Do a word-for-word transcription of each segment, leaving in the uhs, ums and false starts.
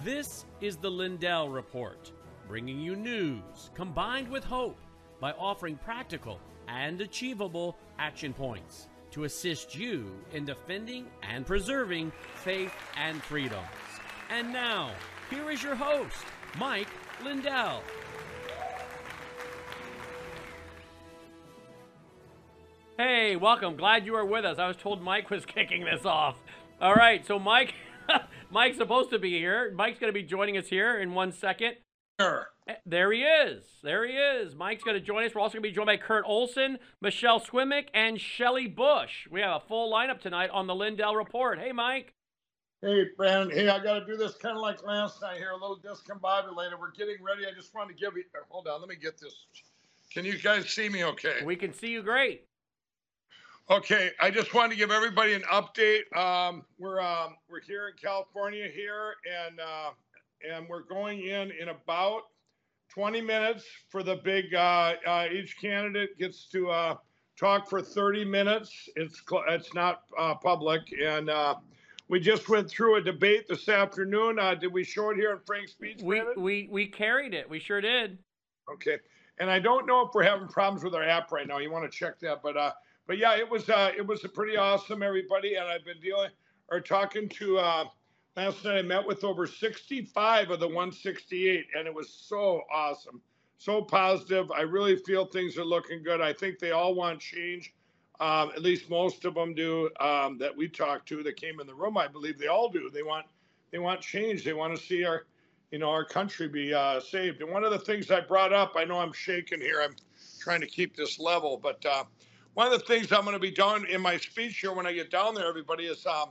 This is the Lindell Report, bringing you news combined with hope by offering practical and achievable action points to assist you in defending and preserving faith and freedoms. And now, here is your host, Mike Lindell. Hey, welcome. Glad you are with us. I was told Mike was kicking this off. All right, so Mike, Mike's supposed to be here. Mike's going to be joining us here in one second. Sure. There he is. There he is. Mike's going to join us. We're also going to be joined by Kurt Olson, Michelle Swimick, and Shelly Bush. We have a full lineup tonight on the Lindell Report. Hey, Mike. Hey, Brandon. Hey, I got to do this kind of like last night here, a little discombobulated. We're getting ready. I just wanted to give you, hold on, let me get this. Can you guys see me okay? We can see you great. Okay, I just wanted to give everybody an update. Um, we're um, we're here in California here, and uh, and we're going in in about twenty minutes for the big. Uh, uh, each candidate gets to uh, talk for thirty minutes. It's it's not uh, public, and uh, we just went through a debate this afternoon. Uh, did we show it here in Frank's speech? We we we carried it. We sure did. Okay, and I don't know if we're having problems with our app right now. You want to check that, but. Uh, But yeah, it was uh, it was a pretty awesome, everybody, and I've been dealing or talking to. Uh, last night I met with over sixty-five of the one sixty-eight, and it was so awesome, so positive. I really feel things are looking good. I think they all want change. Um, at least most of them do. Um, that we talked to that came in the room, I believe they all do. They want they want change. They want to see our, you know, our country be uh, saved. And one of the things I brought up, I know I'm shaking here. I'm trying to keep this level, but. Uh, One of the things I'm going to be doing in my speech here when I get down there, everybody, is um,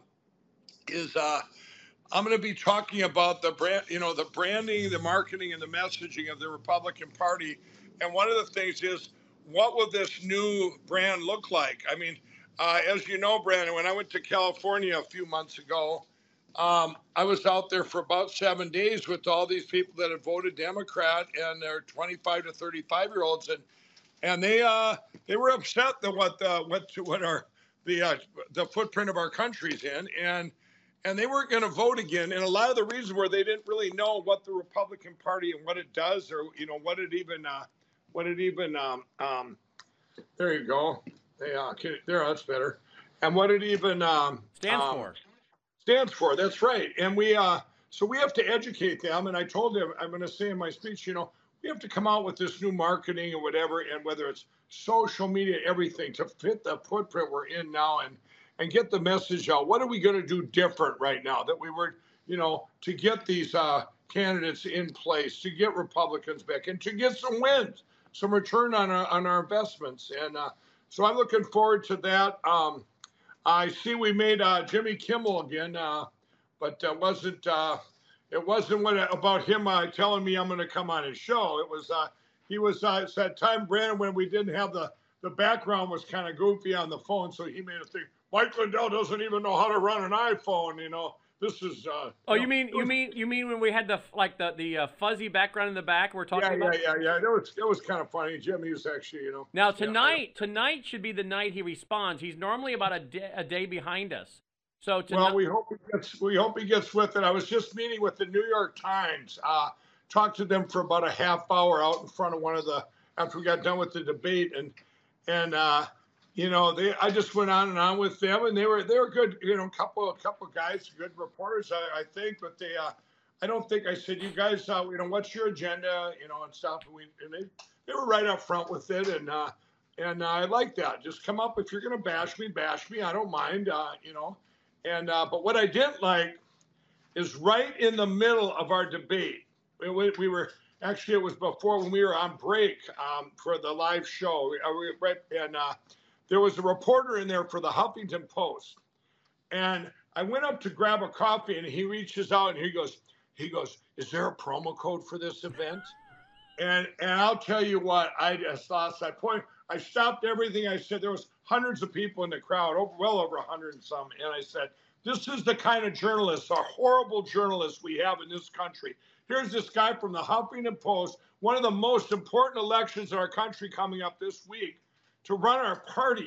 is uh, I'm going to be talking about the brand, you know, the branding, the marketing, and the messaging of the Republican Party. And one of the things is, what will this new brand look like? I mean, uh, as you know, Brandon, when I went to California a few months ago, um, I was out there for about seven days with all these people that had voted Democrat, and they're twenty-five to thirty-five year olds, and And they uh, they were upset that what uh, what what our the uh, the footprint of our country's in, and and they weren't going to vote again. And a lot of the reasons were they didn't really know what the Republican Party and what it does, or you know what it even uh, what it even um, um, there you go. They, uh, there, that's better. And what it even um, stands um, for. Stands for. That's right. And we uh, so we have to educate them. And I told them, I'm going to say in my speech, you know. We have to come out with this new marketing and whatever, and whether it's social media, everything to fit the footprint we're in now, and and get the message out. What are we going to do different right now that we were, you know, to get these uh, candidates in place, to get Republicans back, and to get some wins, some return on our on our investments. And uh, so I'm looking forward to that. Um, I see we made uh, Jimmy Kimmel again, uh, but uh, wasn't. Uh, It wasn't what about him uh, telling me I'm going to come on his show. It was uh, he was uh, it's that time, Brandon, when we didn't have the the background was kind of goofy on the phone, so he made us think Mike Lindell doesn't even know how to run an iPhone. You know, this is. Uh, oh, you, you know, mean was, you mean you mean when we had the like the the uh, fuzzy background in the back we're talking yeah, about? Yeah, yeah, yeah. That was that was kind of funny. Jimmy was actually, you know. Now tonight yeah, tonight should be the night he responds. He's normally about a day, a day behind us. So tonight, well, we hope he gets we hope he gets with it. I was just meeting with the New York Times. Uh, talked to them for about a half hour out in front of one of the after we got done with the debate, and and uh, you know they I just went on and on with them, and they were they were good, you know, couple a couple guys, good reporters, I, I think, but they uh, I don't think I said, you guys, uh, you know, what's your agenda, you know, and stuff. And we and they they were right up front with it, and uh, and uh, I like that. Just come up if you're gonna bash me, bash me. I don't mind, uh, you know. And uh, but what I didn't like is right in the middle of our debate. We, we were actually it was before when we were on break um, for the live show. We, right, and uh, there was a reporter in there for the Huffington Post, and I went up to grab a coffee, and he reaches out and he goes, he goes, "Is there a promo code for this event?" And and I'll tell you what, I just lost that point. I stopped everything I said. There was hundreds of people in the crowd, over, well over a hundred and some. And I said, this is the kind of journalists, our horrible journalists we have in this country. Here's this guy from the Huffington Post, one of the most important elections in our country coming up this week, to run our party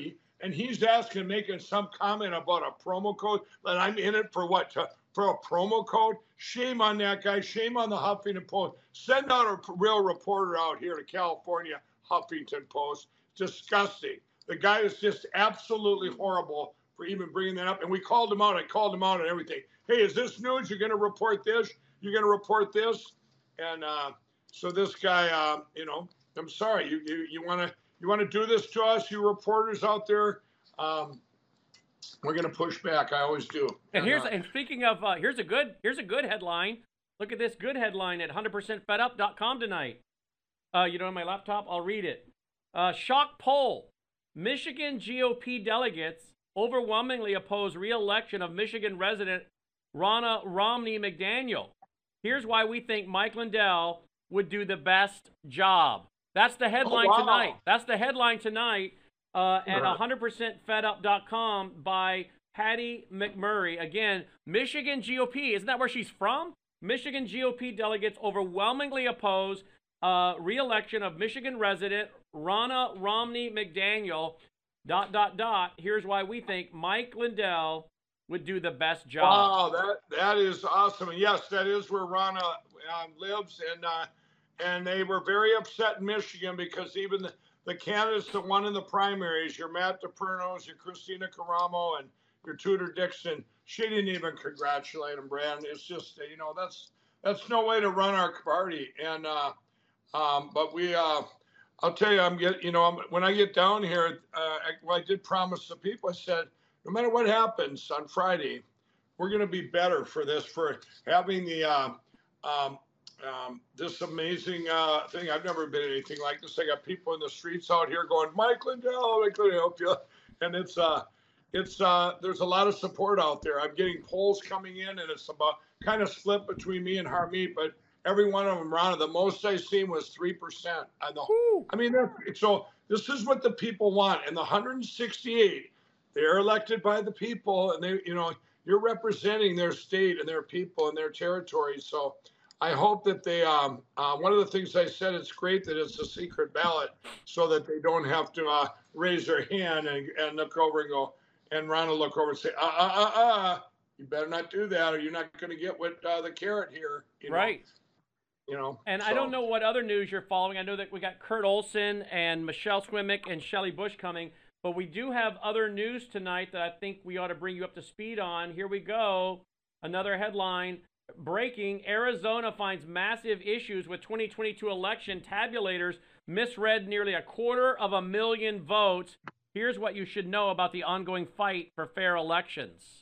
and he's asking, making some comment about a promo code, that I'm in it for what? To, for a promo code? Shame on that guy. Shame on the Huffington Post. Send out a real reporter out here to California, Huffington Post. Disgusting. The guy is just absolutely horrible for even bringing that up. And we called him out. I called him out and everything. Hey, is this news? You're going to report this? You're going to report this? And uh, so this guy, uh, you know, I'm sorry. You you you want to you want to do this to us, you reporters out there? Um, we're going to push back. I always do. And, and here's uh, and speaking of uh, here's a good here's a good headline. Look at this good headline at one hundred percent fed up dot com tonight. Uh, you know, on my laptop, I'll read it. Uh, shock poll: Michigan G O P delegates overwhelmingly oppose re-election of Michigan resident Ronna Romney McDaniel. Here's why we think Mike Lindell would do the best job. That's the headline oh, wow. tonight. That's the headline tonight uh, at one hundred percent fed up dot com by Patty McMurray. Again, Michigan G O P. Isn't that where she's from? Michigan G O P delegates overwhelmingly oppose uh, re-election of Michigan resident Ronna Romney McDaniel. Dot, dot, dot. Here's why we think Mike Lindell would do the best job. Wow, that that is awesome. And yes, that is where Ronna um, lives. And uh, and they were very upset in Michigan because even the, the candidates that won in the primaries, your Matt DePernos, your Christina Caramo, and your Tudor Dixon, she didn't even congratulate him, Brad. It's just, you know, that's that's no way to run our party. And uh, um, but we, uh, I'll tell you, I'm get, you know, I'm, when I get down here, uh, I, well, I did promise the people. I said, no matter what happens on Friday, we're going to be better for this, for having the uh, um, um, this amazing uh, thing. I've never been anything like this. I got people in the streets out here going, Mike Lindell, I could help you, and it's uh, it's uh, there's a lot of support out there. I'm getting polls coming in, and it's about kind of split between me and Harmeet, but every one of them, Ronna, the most I seen was three percent. I know. I mean, so this is what the people want, and the one hundred sixty-eight. They're elected by the people, and they, you know, you're representing their state and their people and their territory. So I hope that they, um, uh, one of the things I said, it's great that it's a secret ballot so that they don't have to uh, raise their hand and, and look over and go, and Ron will look over and say, uh, uh, uh, uh, you better not do that or you're not going to get what uh, the carrot here. You know? Right. You know, and so. I don't know what other news you're following. I know that we got Kurt Olson and Michelle Swimick and Shelley Bush coming. But we do have other news tonight that I think we ought to bring you up to speed on. Here we go. Another headline. Breaking. Arizona finds massive issues with twenty twenty-two election. Tabulators misread nearly a quarter of a million votes. Here's what you should know about the ongoing fight for fair elections.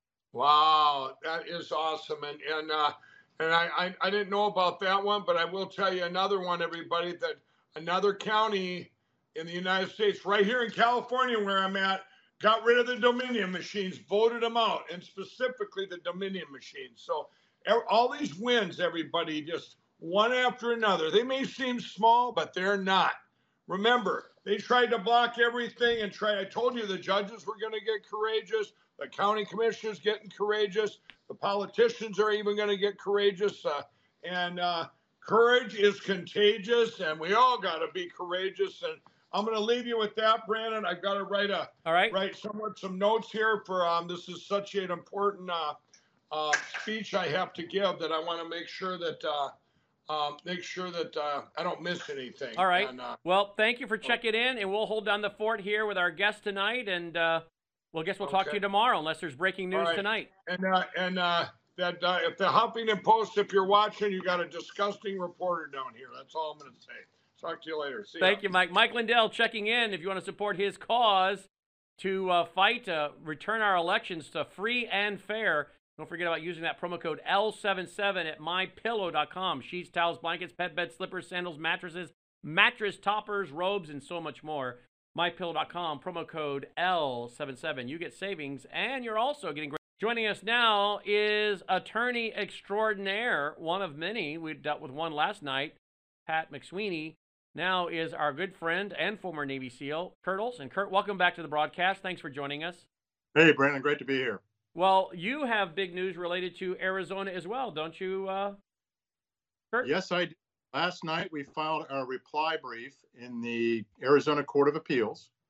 Wow, that is awesome. And and uh, and I, I, I didn't know about that one, but I will tell you another one, everybody, that another county in the United States, right here in California where I'm at, got rid of the Dominion machines, voted them out, and specifically the Dominion machines. So all these wins, everybody, just one after another. They may seem small, but they're not. Remember, they tried to block everything and try. I told you the judges were going to get courageous. The county commissioners getting courageous. The politicians are even going to get courageous. Uh, and uh, courage is contagious, and we all got to be courageous. And I'm going to leave you with that, Brandon. I've got to write a All right. write somewhat some notes here for um. This is such an important uh, uh, speech I have to give that I want to make sure that uh, um, make sure that uh, I don't miss anything. All right. And, uh, well, thank you for checking in, and we'll hold down the fort here with our guest tonight, and uh, well, guess we'll okay. talk to you tomorrow unless there's breaking news right. tonight. And uh, and uh, that uh, if the Huffington Post, if you're watching, you got a disgusting reporter down here. That's all I'm going to say. Talk to you later. See Thank ya. you, Mike. Mike Lindell checking in. If you want to support his cause to uh, fight to return our elections to free and fair, don't forget about using that promo code L seventy-seven at my pillow dot com. Sheets, towels, blankets, pet bed, slippers, sandals, mattresses, mattress toppers, robes, and so much more. my pillow dot com, promo code L seventy-seven. You get savings, and you're also getting great. Joining us now is attorney extraordinaire, one of many. We dealt with one last night, Pat McSweeney. Now is our good friend and former Navy SEAL, Kurt Olson. Kurt, welcome back to the broadcast. Thanks for joining us. Hey, Brandon, great to be here. Well, you have big news related to Arizona as well, don't you, uh, Kurt? Yes, I did. Last night we filed our reply brief in the Arizona Court of Appeals.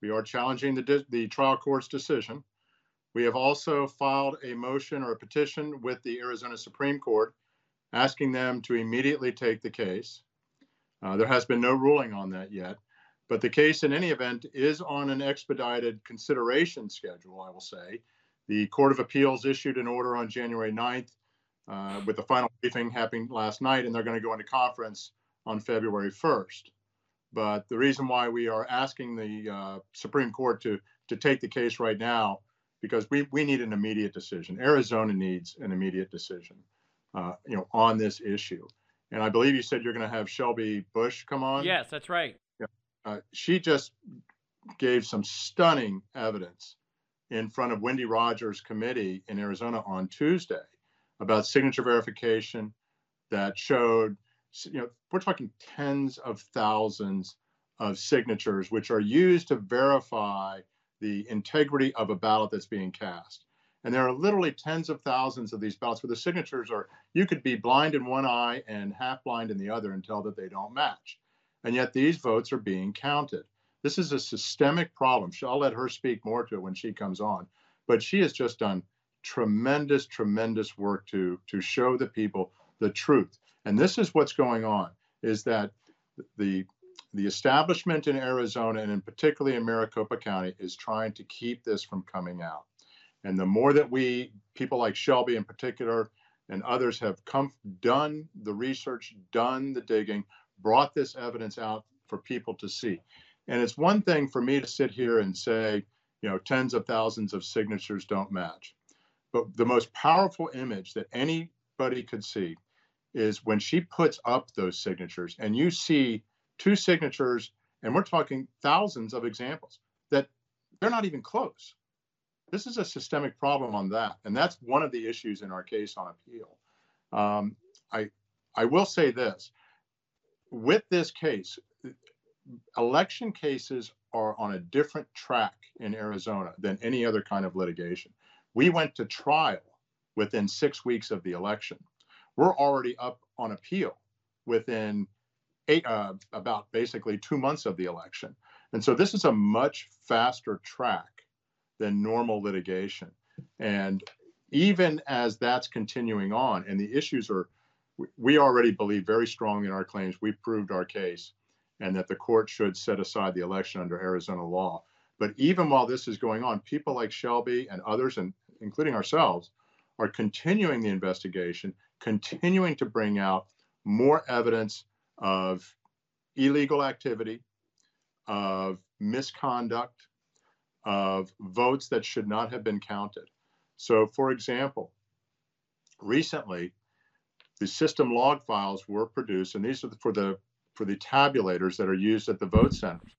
We are challenging the, the trial court's decision. We have also filed a motion or a petition with the Arizona Supreme Court asking them to immediately take the case. Uh, there has been no ruling on that yet, but the case in any event is on an expedited consideration schedule, I will say. The Court of Appeals issued an order on January ninth uh, with the final briefing happening last night, and they're going to go into conference on February first. But the reason why we are asking the uh, Supreme Court to, to take the case right now, because we, we need an immediate decision. Arizona needs an immediate decision, uh, you know, on this issue. And I believe you said you're going to have Shelby Bush come on. Yes, that's right. Yeah. Uh, she just gave some stunning evidence in front of Wendy Rogers' committee in Arizona on Tuesday about signature verification that showed, you know, we're talking tens of thousands of signatures, which are used to verify the integrity of a ballot that's being cast. And there are literally tens of thousands of these ballots where the signatures are, you could be blind in one eye and half blind in the other and tell that they don't match. And yet these votes are being counted. This is a systemic problem. I'll let her speak more to it when she comes on. But she has just done tremendous, tremendous work to, to show the people the truth. And this is what's going on, is that the, the establishment in Arizona, and in particularly in Maricopa County, is trying to keep this from coming out. And the more that we, people like Shelby in particular, and others have come, done the research, done the digging, brought this evidence out for people to see. And it's one thing for me to sit here and say, you know, tens of thousands of signatures don't match. But the most powerful image that anybody could see is when she puts up those signatures and you see two signatures, and we're talking thousands of examples, that they're not even close. This is a systemic problem on that. And that's one of the issues in our case on appeal. Um, I, I will say this, with this case, election cases are on a different track in Arizona than any other kind of litigation. We went to trial within six weeks of the election. We're already up on appeal within eight, uh, about basically two months of the election. And so this is a much faster track than normal litigation. And even as that's continuing on and the issues are, we already believe very strongly in our claims, we've proved our case, and that the court should set aside the election under Arizona law. But even while this is going on, people like Shelby and others, and including ourselves, are continuing the investigation, continuing to bring out more evidence of illegal activity, of misconduct, of votes that should not have been counted. So, for example, recently, the system log files were produced, and these are for the for the tabulators that are used at the vote centers.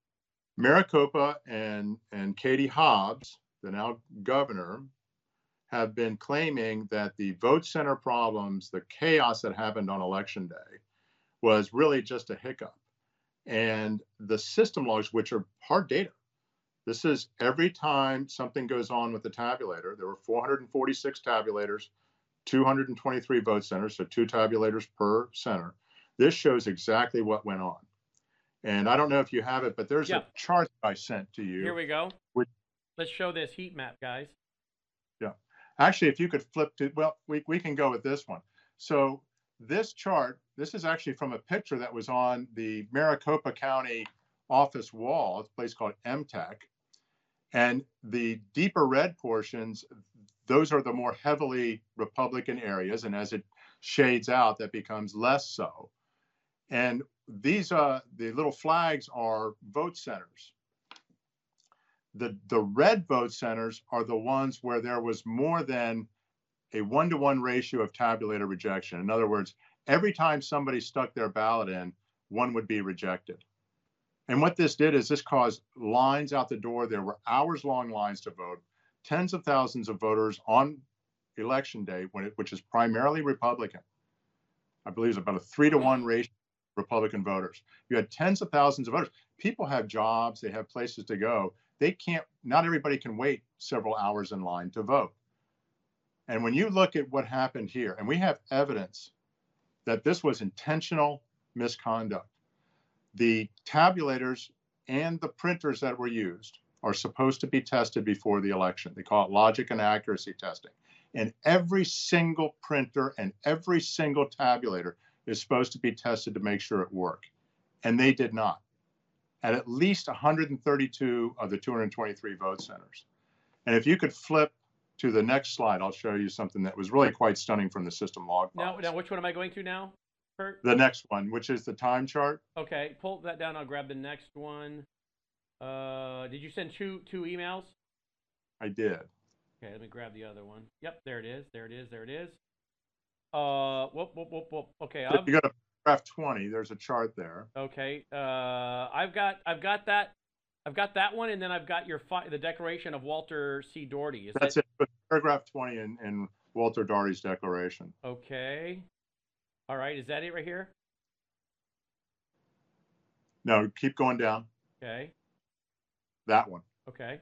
Maricopa and, and Katie Hobbs, the now governor, have been claiming that the vote center problems, the chaos that happened on election day, was really just a hiccup. And the system logs, which are hard data, this is every time something goes on with the tabulator. There were four hundred forty-six tabulators, two hundred twenty-three vote centers, so two tabulators per center. This shows exactly what went on. And I don't know if you have it, but there's yeah. a chart I sent to you. Here we go. Which, Let's show this heat map, guys. Yeah. Actually, if you could flip to, well, we, we can go with this one. So this chart, this is actually from a picture that was on the Maricopa County office wall. It's a place called M TEC. And the deeper red portions, those are the more heavily Republican areas. And as it shades out, that becomes less so. And these, uh, the little flags are vote centers. The, the red vote centers are the ones where there was more than a one-to-one ratio of tabulator rejection. In other words, every time somebody stuck their ballot in, one would be rejected. And what this did is this caused lines out the door. There were hours-long lines to vote, tens of thousands of voters on election day, when it, which is primarily Republican. I believe it's about a three to one ratio of Republican voters. You had tens of thousands of voters. People have jobs, they have places to go. They can't, not everybody can wait several hours in line to vote. And when you look at what happened here, and we have evidence that this was intentional misconduct. The tabulators and the printers that were used are supposed to be tested before the election. They call it logic and accuracy testing. And every single printer and every single tabulator is supposed to be tested to make sure it worked. And they did not, at at least one hundred thirty-two of the two hundred twenty-three vote centers. And if you could flip to the next slide, I'll show you something that was really quite stunning from the system log files. Now, now which one am I going to now, Kurt? The next one, which is the time chart. Okay, pull that down. I'll grab the next one. Uh, did you send two two emails? I did. Okay, let me grab the other one. Yep, there it is. There it is. There it is. Uh, whoop, whoop, whoop, whoop. Okay, If you go to paragraph twenty, there's a chart there. Okay, uh, I've got I've got that I've got that one, and then I've got your fi the declaration of Walter C. Doherty. Is That's that... it. Paragraph twenty in, in Walter Doherty's declaration. Okay. All right. Is that it right here? No, keep going down. Okay. That one. Okay.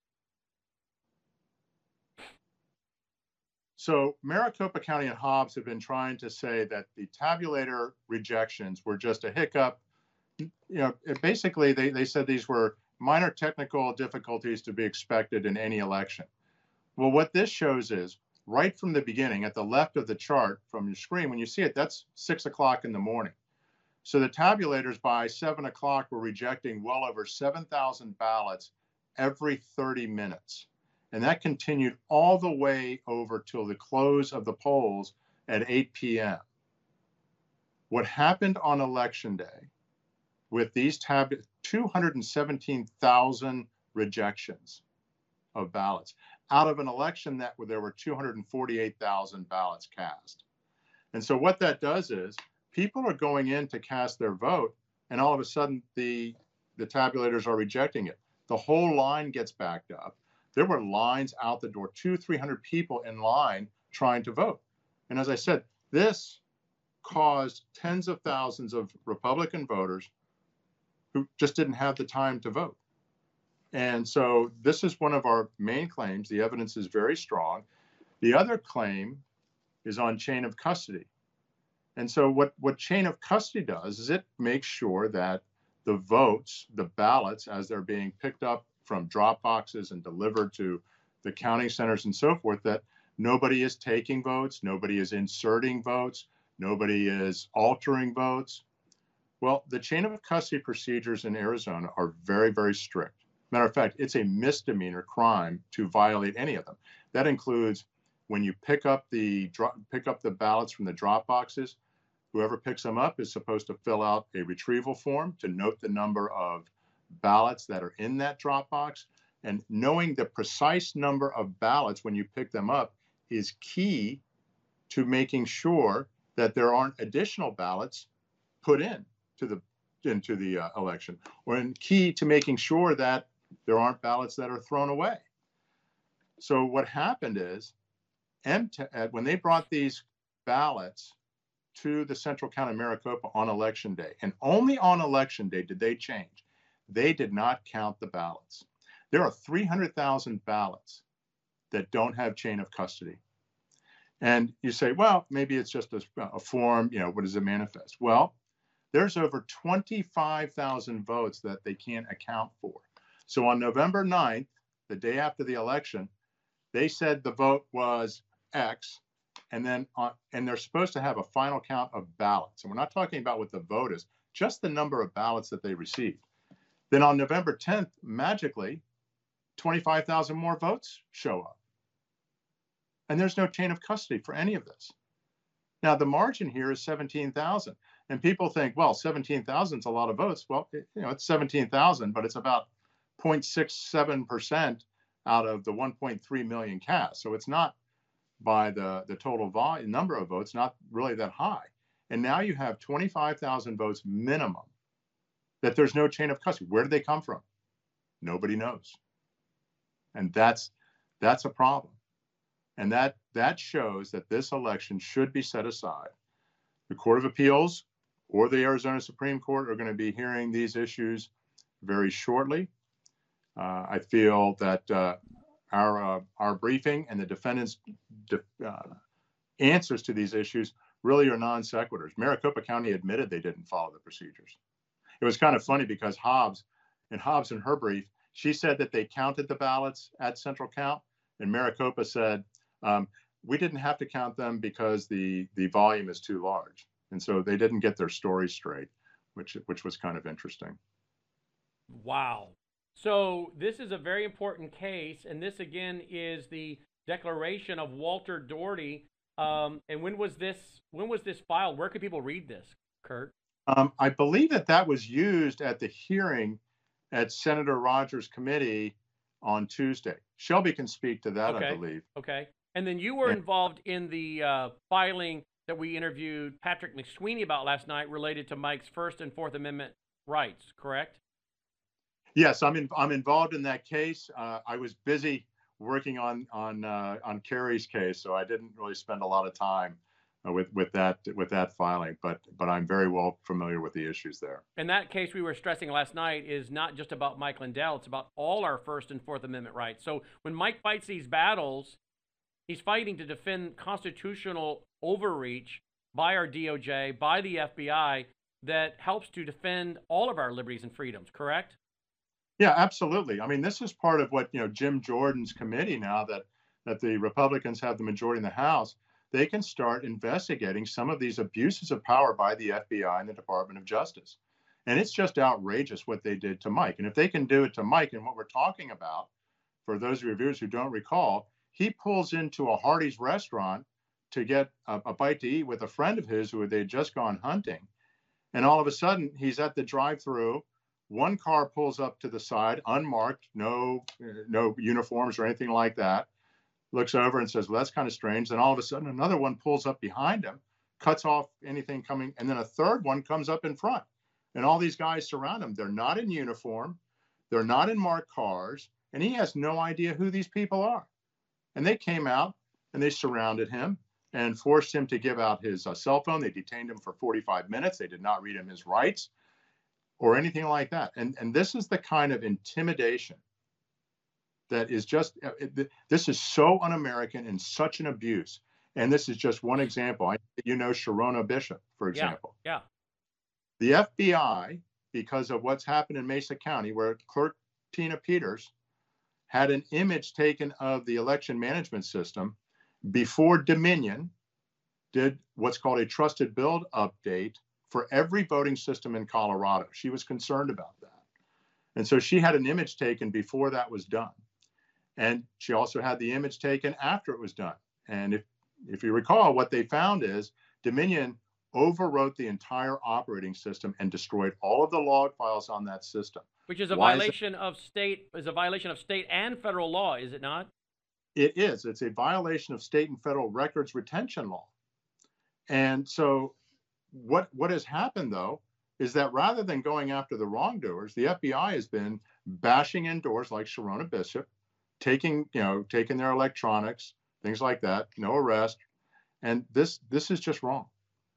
So Maricopa County and Hobbs have been trying to say that the tabulator rejections were just a hiccup. You know, it basically they, they said these were minor technical difficulties to be expected in any election. Well, what this shows is right from the beginning at the left of the chart from your screen, when you see it, that's six o'clock in the morning. So the tabulators by seven o'clock were rejecting well over seven thousand ballots every thirty minutes. And that continued all the way over till the close of the polls at eight p m What happened on election day with these tab two hundred seventeen thousand rejections of ballots out of an election that where there were two hundred forty-eight thousand ballots cast. And so what that does is people are going in to cast their vote, and all of a sudden the, the tabulators are rejecting it. The whole line gets backed up. There were lines out the door, two, three hundred people in line trying to vote. And as I said, this caused tens of thousands of Republican voters who just didn't have the time to vote. And so this is one of our main claims. The evidence is very strong. The other claim is on chain of custody. And so what, what chain of custody does is it makes sure that the votes, the ballots, as they're being picked up from drop boxes and delivered to the counting centers and so forth, that nobody is taking votes, nobody is inserting votes, nobody is altering votes. Well, the chain of custody procedures in Arizona are very, very strict. Matter of fact, it's a misdemeanor crime to violate any of them. That includes when you pick up the pick up the ballots from the drop boxes, whoever picks them up is supposed to fill out a retrieval form to note the number of ballots that are in that drop box. And knowing the precise number of ballots when you pick them up is key to making sure that there aren't additional ballots put in to the into the uh, election, or in key to making sure that there aren't ballots that are thrown away. So what happened is, M T E D, when they brought these ballots to the Central County of Maricopa on election day, and only on election day did they change, they did not count the ballots. There are three hundred thousand ballots that don't have chain of custody. And you say, well, maybe it's just a, a form, you know, what does it manifest? Well, there's over twenty-five thousand votes that they can't account for. So on November ninth, the day after the election, they said the vote was X, and then on, and they're supposed to have a final count of ballots. And we're not talking about what the vote is, just the number of ballots that they received. Then on November tenth, magically, twenty-five thousand more votes show up. And there's no chain of custody for any of this. Now, the margin here is seventeen thousand. And people think, well, seventeen thousand is a lot of votes. Well, it, you know, it's seventeen thousand, but it's about zero point six seven percent out of the one point three million cast. So it's not by the, the total volume, number of votes, not really that high. And now you have twenty-five thousand votes minimum that there's no chain of custody. Where did they come from? Nobody knows. And that's that's a problem. And that that shows that this election should be set aside. The Court of Appeals or the Arizona Supreme Court are going to be hearing these issues very shortly. Uh, I feel that uh, our uh, our briefing and the defendant's de uh, answers to these issues really are non sequiturs. Maricopa County admitted they didn't follow the procedures. It was kind of funny because Hobbs in Hobbs in her brief, she said that they counted the ballots at Central Count, and Maricopa said, um, we didn't have to count them because the, the volume is too large. And so they didn't get their story straight, which, which was kind of interesting. Wow. So this is a very important case, and this again is the declaration of Walter Doherty. Um, and when was this? When was this filed? Where could people read this, Kurt? Um, I believe that that was used at the hearing at Senator Rogers' committee on Tuesday. Shelby can speak to that, okay. I believe. Okay. And then you were yeah. involved in the uh, filing that we interviewed Patrick McSweeney about last night related to Mike's First and Fourth Amendment rights, correct? Yes, I'm in, I'm involved in that case. Uh, I was busy working on on uh, on Kerry's case, so I didn't really spend a lot of time uh, with with that with that filing. But but I'm very well familiar with the issues there. And that case we were stressing last night is not just about Mike Lindell; it's about all our First and Fourth Amendment rights. So when Mike fights these battles, he's fighting to defend constitutional overreach by our D O J, by the F B I, that helps to defend all of our liberties and freedoms. Correct? Yeah, absolutely. I mean, this is part of what, you know, Jim Jordan's committee, now that that the Republicans have the majority in the House, they can start investigating some of these abuses of power by the F B I and the Department of Justice. And it's just outrageous what they did to Mike. And if they can do it to Mike, and what we're talking about, for those reviewers who don't recall, he pulls into a Hardee's restaurant to get a, a bite to eat with a friend of his who they had just gone hunting. And all of a sudden, he's at the drive-through. One car pulls up to the side, unmarked, no, no uniforms or anything like that, looks over and says, well, that's kind of strange. Then all of a sudden, another one pulls up behind him, cuts off anything coming, and then a third one comes up in front. And all these guys surround him. They're not in uniform. They're not in marked cars. And he has no idea who these people are. And they came out and they surrounded him and forced him to give out his uh, cell phone. They detained him for forty-five minutes. They did not read him his rights or anything like that. And, and this is the kind of intimidation that is just, this is so un-American and such an abuse. And this is just one example. I, you know, Sharona Bishop, for example. Yeah, yeah. The F B I, because of what's happened in Mesa County, where Clerk Tina Peters had an image taken of the election management system before Dominion did what's called a trusted build update for every voting system in Colorado. She was concerned about that. And so she had an image taken before that was done. And she also had the image taken after it was done. And if, if you recall, what they found is Dominion overwrote the entire operating system and destroyed all of the log files on that system. Which is a Why violation is of state, is a violation of state and federal law, is it not? It is. It's a violation of state and federal records retention law. And so what, what has happened, though, is that rather than going after the wrongdoers, the F B I has been bashing in doors like Sharona Bishop, taking, you know, taking their electronics, things like that, no arrest. And this, this is just wrong.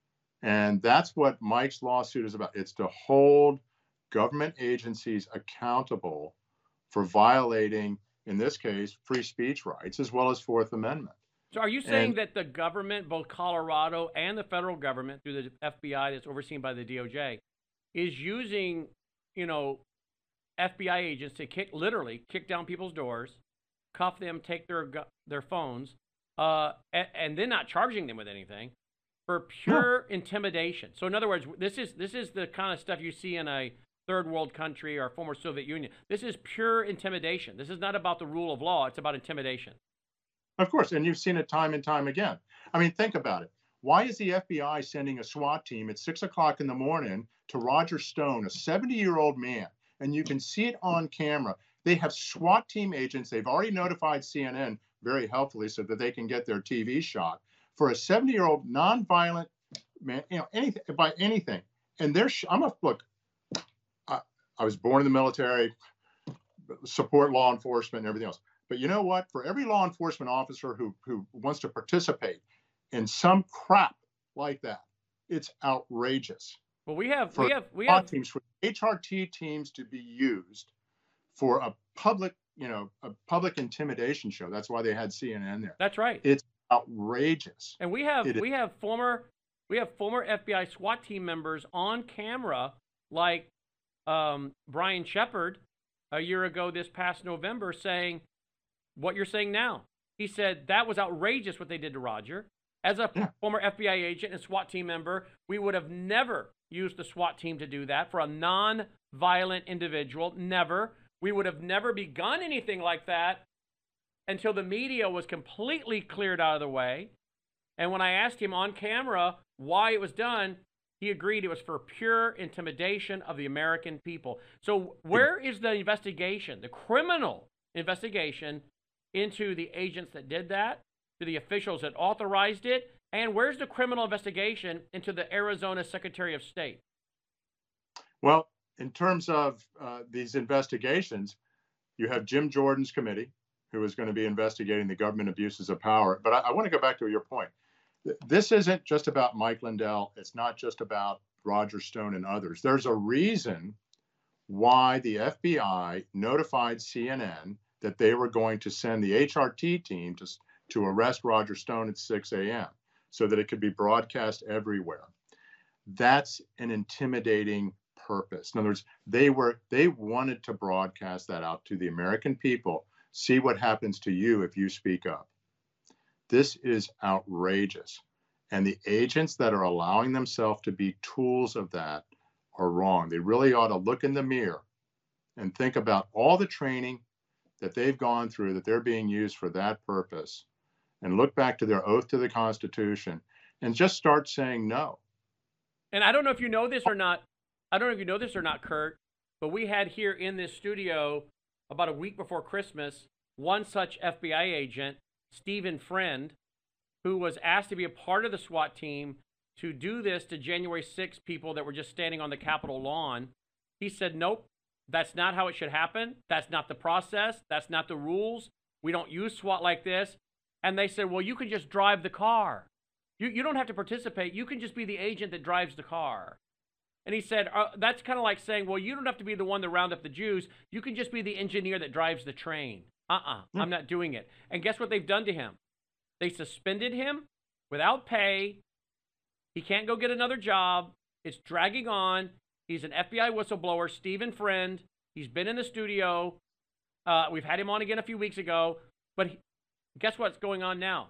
And that's what Mike's lawsuit is about. It's to hold government agencies accountable for violating, in this case, free speech rights, as well as Fourth Amendment. So are you saying and, that the government, both Colorado and the federal government, through the F B I that's overseen by the D O J, is using, you know, F B I agents to kick, literally kick down people's doors, cuff them, take their their phones, uh, and, and then not charging them with anything for pure yeah. intimidation? So in other words, this is this is the kind of stuff you see in a third world country or former Soviet Union. This is pure intimidation. This is not about the rule of law. It's about intimidation. Of course, and you've seen it time and time again. I mean, think about it. Why is the F B I sending a SWAT team at six o'clock in the morning to Roger Stone, a seventy-year-old man? And you can see it on camera. They have SWAT team agents. They've already notified C N N very helpfully so that they can get their T V shot for a seventy-year-old nonviolent man, you know, anything by anything. And they're, I'm a, look, I, I was born in the military, support law enforcement and everything else. But you know what? For every law enforcement officer who, who wants to participate in some crap like that, it's outrageous. Well, we have, for we have, we have teams, for H R T teams to be used for a public, you know, a public intimidation show. That's why they had C N N there. That's right. It's outrageous. And we have, it we have former, we have former F B I SWAT team members on camera, like um, Brian Shepard a year ago this past November saying what you're saying now. He said that was outrageous what they did to Roger. As a Yeah. former F B I agent and SWAT team member, we would have never used the SWAT team to do that for a non-violent individual. Never. We would have never begun anything like that until the media was completely cleared out of the way. And when I asked him on camera why it was done, he agreed it was for pure intimidation of the American people. So where is the investigation, the criminal investigation into the agents that did that, to the officials that authorized it, and where's the criminal investigation into the Arizona Secretary of State? Well, in terms of uh, these investigations, you have Jim Jordan's committee, who is going to be investigating the government abuses of power. But I, I want to go back to your point. This isn't just about Mike Lindell. It's not just about Roger Stone and others. There's a reason why the F B I notified C N N that they were going to send the H R T team to, to arrest Roger Stone at six a m so that it could be broadcast everywhere. That's an intimidating purpose. In other words, they were they wanted to broadcast that out to the American people. See what happens to you if you speak up. This is outrageous. And the agents that are allowing themselves to be tools of that are wrong. They really ought to look in the mirror and think about all the training that they've gone through, that they're being used for that purpose, and look back to their oath to the Constitution and just start saying no. And I don't know if you know this or not. I don't know if you know this or not, Kurt, but we had here in this studio about a week before Christmas one such F B I agent, Stephen Friend, who was asked to be a part of the SWAT team to do this to January sixth people that were just standing on the Capitol lawn. He said, nope, that's not how it should happen. That's not the process. That's not the rules. We don't use SWAT like this. And they said, well, you can just drive the car. You, you don't have to participate. You can just be the agent that drives the car. And he said, uh, that's kind of like saying, well, you don't have to be the one to round up the Jews. You can just be the engineer that drives the train. Uh-uh, Yeah. I'm not doing it. And guess what they've done to him? They suspended him without pay. He can't go get another job. It's dragging on. He's an F B I whistleblower, Stephen Friend. He's been in the studio. Uh, we've had him on again a few weeks ago. But he, guess what's going on now?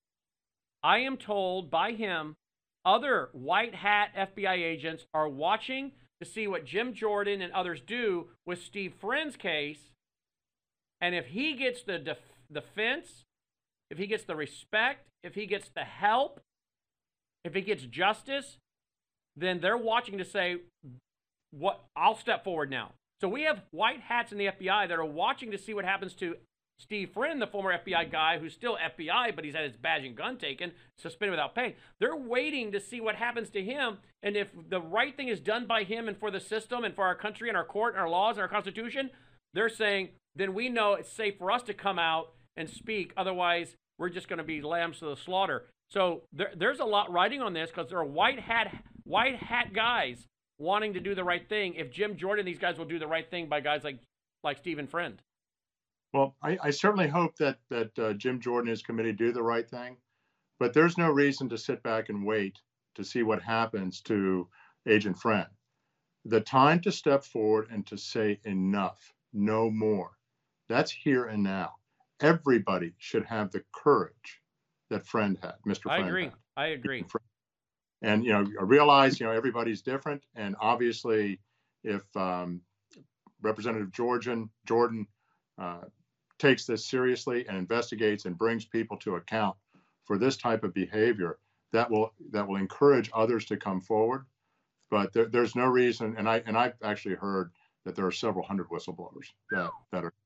I am told by him other white hat F B I agents are watching to see what Jim Jordan and others do with Steve Friend's case. And if he gets the def defense, if he gets the respect, if he gets the help, if he gets justice, then they're watching to say, "What? I'll step forward now." So we have white hats in the F B I that are watching to see what happens to Steve Friend, the former F B I guy who's still F B I, but he's had his badge and gun taken, suspended without pay. They're waiting to see what happens to him, and if the right thing is done by him and for the system and for our country and our court and our laws and our Constitution, they're saying, then we know it's safe for us to come out and speak. Otherwise, we're just going to be lambs to the slaughter. So there, there's a lot riding on this because there are white hat, white hat guys wanting to do the right thing. If Jim Jordan, these guys will do the right thing by guys like like Stephen Friend. Well, I, I certainly hope that that uh, Jim Jordan and his committee do the right thing, but there's no reason to sit back and wait to see what happens to Agent Friend. The time to step forward and to say enough, no more. That's here and now. Everybody should have the courage that Friend had, Mister I Friend agree. had. I agree. And, you know, I realize, you know, everybody's different. And obviously, if um, Representative Jordan, Jordan uh, takes this seriously and investigates and brings people to account for this type of behavior, that will that will encourage others to come forward. But there, there's no reason, and I and I've actually heard that there are several hundred whistleblowers that that are.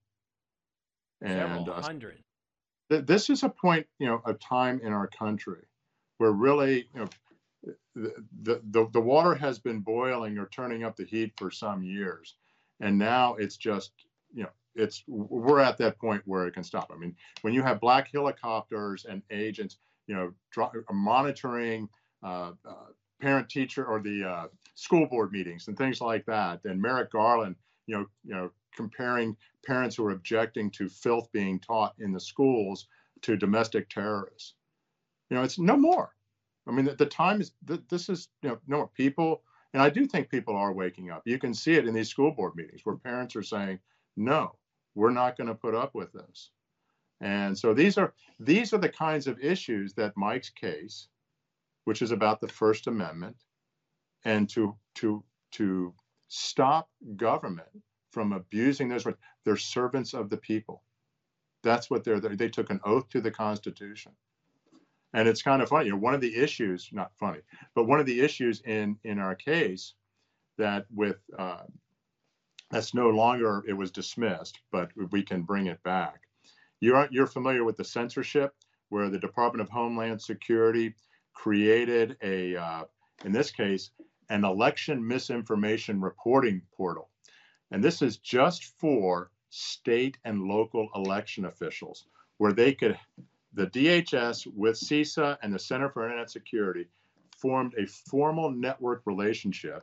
And Several uh, hundred. th this is a point, you know, of time in our country where really, you know, the, the the the water has been boiling or turning up the heat for some years, and now it's just, you know, it's we're at that point where it can stop. I mean, when you have black helicopters and agents, you know, monitoring uh, uh, parent-teacher or the uh, school board meetings and things like that, and Merrick Garland, you know, you know, comparing parents who are objecting to filth being taught in the schools to domestic terrorists. You know, it's no more. I mean, the, the time is, th this is, you know, no more. People And I do think people are waking up. You can see it in these school board meetings where parents are saying, no, we're not going to put up with this. And so these are these are the kinds of issues that Mike's case, which is about the First Amendment, and to to to stop government from abusing those rights. They're servants of the people. That's what they're. They took an oath to the Constitution. And it's kind of funny. You know, one of the issues, not funny, but one of the issues in in our case that with uh, that's no longer, it was dismissed, but we can bring it back. You're, you're familiar with the censorship, where the Department of Homeland Security created a, uh, in this case, an election misinformation reporting portal. And this is just for state and local election officials, where they could, the D H S with CISA and the Center for Internet Security formed a formal network relationship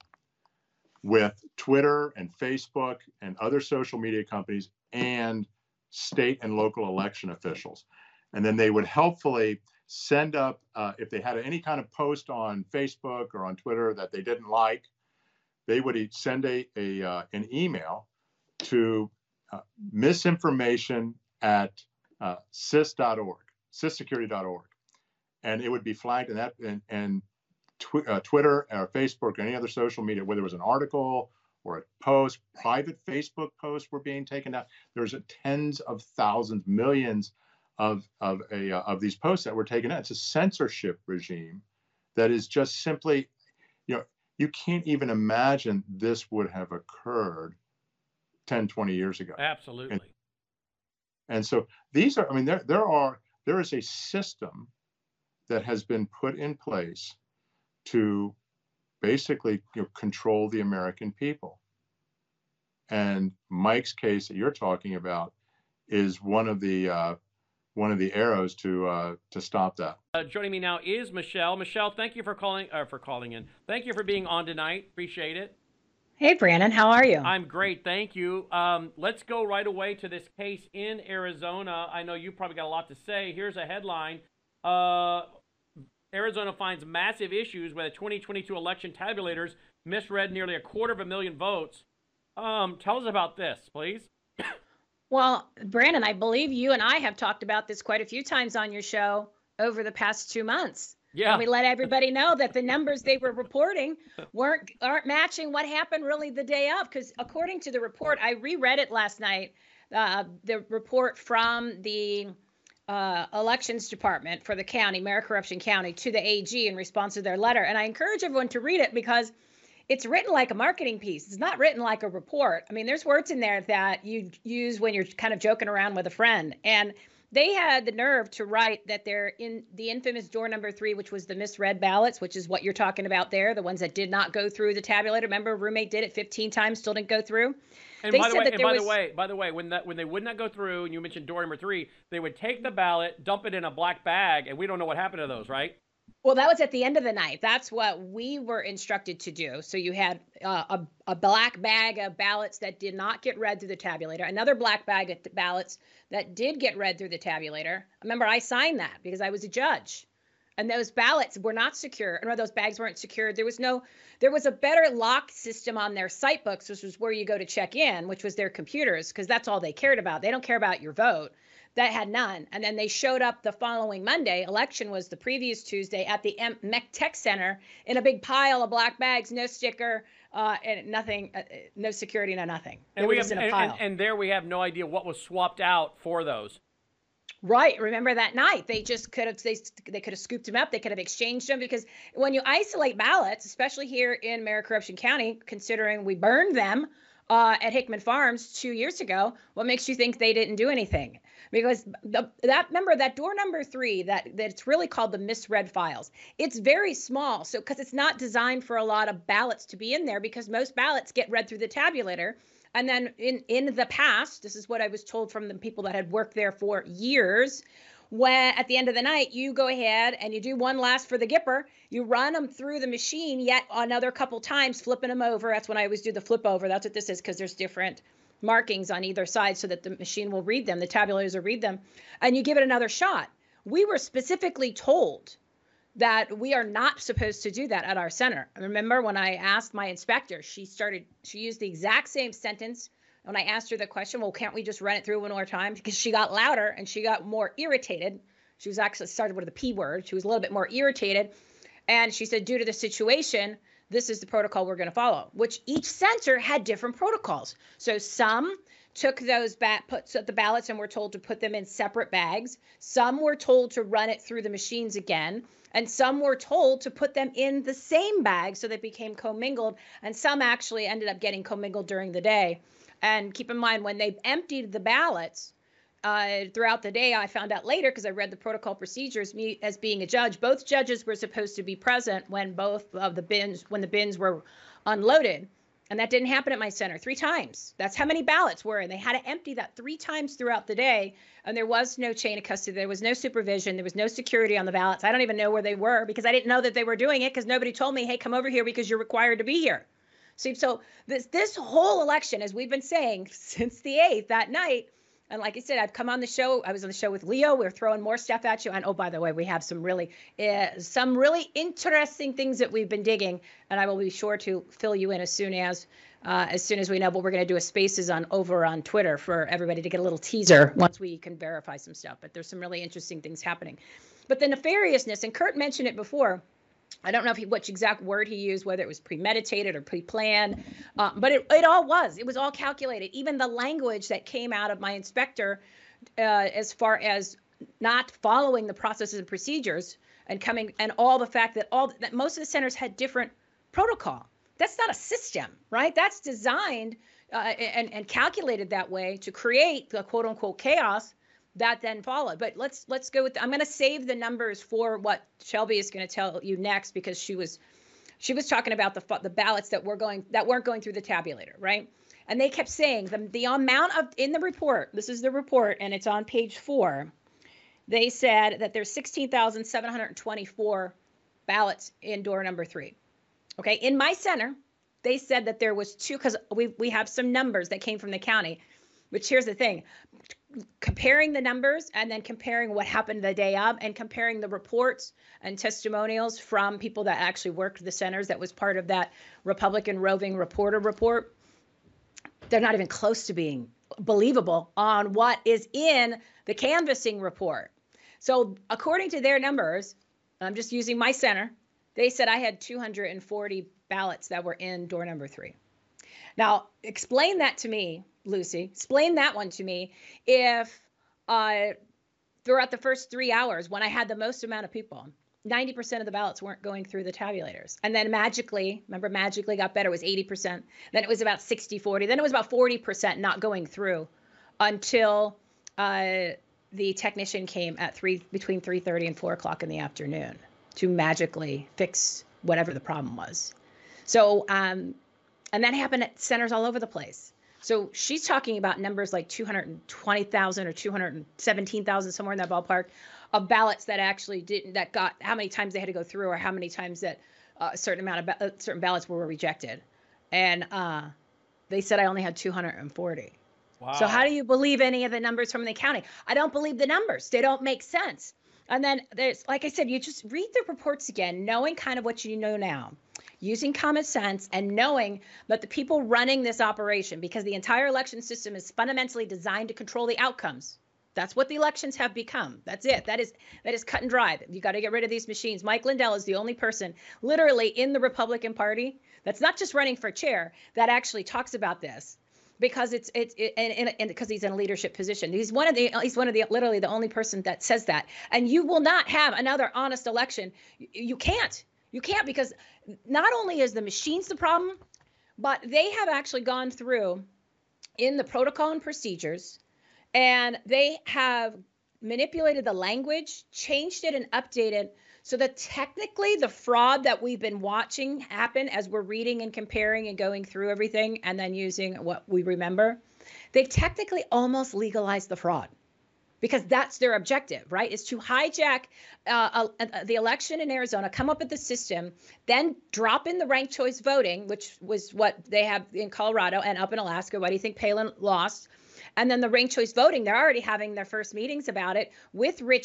with Twitter and Facebook and other social media companies and state and local election officials. And then they would helpfully send up, uh, if they had any kind of post on Facebook or on Twitter that they didn't like, they would send a, a uh, an email to uh, misinformation at uh, C I S dot org, C I S security dot org. And it would be flagged, and that and, and tw uh, Twitter or Facebook or any other social media, whether it was an article or a post, private Facebook posts were being taken down. There's a tens of thousands, millions of of a uh, of these posts that were taken out. It's a censorship regime that is just simply, you know, you can't even imagine this would have occurred ten, twenty years ago. Absolutely. And, and so these are, I mean, there there are there is a system that has been put in place to basically, you know, control the American people. And Mike's case that you're talking about is one of the uh, one of the arrows to uh, to stop that. Uh, joining me now is Michelle. Michelle, thank you for calling uh, for calling in. Thank you for being on tonight. Appreciate it. Hey, Brandon, how are you? I'm great, thank you. Um, let's go right away to this case in Arizona. I know you probably got a lot to say. Here's a headline. Uh, Arizona finds massive issues with the twenty twenty-two election tabulators misread nearly a quarter of a million votes. Um, tell us about this, please. Well, Brandon, I believe you and I have talked about this quite a few times on your show over the past two months. Yeah. And we let everybody know that the numbers they were reporting weren't aren't matching what happened really the day of. Because according to the report, I reread it last night, uh, the report from the uh, elections department for the county, Maricorruption County, to the A G in response to their letter. And I encourage everyone to read it because it's written like a marketing piece. It's not written like a report. I mean, there's words in there that you use when you're kind of joking around with a friend. And they had the nerve to write that they're in the infamous door number three, which was the misread ballots, which is what you're talking about there, the ones that did not go through the tabulator. Remember, a roommate did it fifteen times, still didn't go through. And they by the said way, that and there by was... the way, by the way, when that when they would not go through, and you mentioned door number three, they would take the ballot, dump it in a black bag, and we don't know what happened to those, right? Well, that was at the end of the night. That's what we were instructed to do. So you had uh, a, a black bag of ballots that did not get read through the tabulator, another black bag of ballots that did get read through the tabulator. Remember, I signed that because I was a judge. And those ballots were not secure, or those bags weren't secured. There was no, there was a better lock system on their site books, which was where you go to check in, which was their computers, because that's all they cared about. They don't care about your vote. That had none. And then they showed up the following Monday. Election was the previous Tuesday at the M- MEC Tech Center in a big pile of black bags, no sticker, uh, and nothing, uh, no security, no nothing. They And were we just have, in a and, pile. and, and there we have no idea what was swapped out for those. Right. Remember that night? They just could have they, they could have scooped them up. They could have exchanged them, because when you isolate ballots, especially here in Maricorruption County, considering we burned them uh, at Hickman Farms two years ago, what makes you think they didn't do anything? Because the, that remember that door number three, that that it's really called the misread files. It's very small, so because it's not designed for a lot of ballots to be in there, because most ballots get read through the tabulator. And then in, in the past, this is what I was told from the people that had worked there for years, when at the end of the night, you go ahead and you do one last for the Gipper, you run them through the machine yet another couple times, flipping them over. That's when I always do the flip over. That's what this is, because there's different markings on either side so that the machine will read them, the tabulators will read them, and you give it another shot. We were specifically told that we are not supposed to do that at our center. I remember when I asked my inspector, she started, she used the exact same sentence. When I asked her the question, well, can't we just run it through one more time? Because she got louder and she got more irritated. She was actually started with a P word. She was a little bit more irritated. And she said, due to the situation, this is the protocol we're going to follow, which each center had different protocols. So some took those ba- put the ballots and were told to put them in separate bags. Some were told to run it through the machines again. And some were told to put them in the same bag so they became commingled. And some actually ended up getting commingled during the day. And keep in mind, when they emptied the ballots uh, throughout the day, I found out later because I read the protocol procedures, me as being a judge, both judges were supposed to be present when both of the bins, when the bins were unloaded. And that didn't happen at my center three times. That's how many ballots were. And they had to empty that three times throughout the day. And there was no chain of custody. There was no supervision. There was no security on the ballots. I don't even know where they were because I didn't know that they were doing it because nobody told me, hey, come over here because you're required to be here. See, so this this whole election, as we've been saying since the eighth that night, and like I said, I've come on the show. I was on the show with Leo. We we're throwing more stuff at you. And oh, by the way, we have some really, uh, some really interesting things that we've been digging. And I will be sure to fill you in as soon as, uh, as soon as we know. But we're going to do a Spaces on over on Twitter for everybody to get a little teaser once we can verify some stuff. But there's some really interesting things happening. But the nefariousness, and Kurt mentioned it before. I don't know if he, which exact word he used, whether it was premeditated or pre-planned, uh, but it, it all was. It was all calculated. Even the language that came out of my inspector uh, as far as not following the processes and procedures and coming and all the fact that all that most of the centers had different protocol. That's not a system, right? That's designed uh, and, and calculated that way to create the quote unquote chaos that then followed. But let's let's go with the, I'm going to save the numbers for what Shelby is going to tell you next because she was she was talking about the the ballots that were going that weren't going through the tabulator, right? And they kept saying the the amount of in the report. This is the report, and it's on page four. They said that there's sixteen thousand seven hundred twenty-four ballots in door number three. Okay, in my center, they said that there was two because we we have some numbers that came from the county. Which here's the thing. Comparing the numbers and then comparing what happened the day of and comparing the reports and testimonials from people that actually worked the centers that was part of that Republican roving reporter report, they're not even close to being believable on what is in the canvassing report. So according to their numbers, I'm just using my center, they said I had two hundred forty ballots that were in door number three. Now, explain that to me, Lucy. Explain that one to me. If uh, throughout the first three hours, when I had the most amount of people, ninety percent of the ballots weren't going through the tabulators. And then magically, remember, magically got better, it was eighty percent. Then it was about sixty forty. Then it was about forty percent not going through until uh, the technician came at three between three thirty and four o'clock in the afternoon to magically fix whatever the problem was. So, um, and that happened at centers all over the place. So she's talking about numbers like two hundred twenty thousand or two hundred seventeen thousand, somewhere in that ballpark, of ballots that actually didn't, that got, how many times they had to go through or how many times that uh, a certain amount of, ba- certain ballots were rejected. And uh, they said I only had two hundred forty. Wow. So how do you believe any of the numbers from the county? I don't believe the numbers. They don't make sense. And then there's, like I said, you just read the reports again, knowing kind of what you know now, using common sense and knowing that the people running this operation, because the entire election system is fundamentally designed to control the outcomes. That's what the elections have become. That's it. That is that is cut and dry. You got to get rid of these machines. Mike Lindell is the only person literally in the Republican Party that's not just running for chair that actually talks about this. Because it's it's it, and, and because he's in a leadership position, he's one of the he's one of the literally the only person that says that. And you will not have another honest election. You, you can't. You can't because not only is the machines the problem, but they have actually gone through in the protocol and procedures, and they have manipulated the language, changed it, and updated so that technically the fraud that we've been watching happen as we're reading and comparing and going through everything and then using what we remember, they technically almost legalized the fraud because that's their objective, right? Is to hijack uh, uh, the election in Arizona, come up with the system, then drop in the ranked choice voting, which was what they have in Colorado and up in Alaska. Why do you think Palin lost? And then the ranked choice voting, they're already having their first meetings about it with Richer,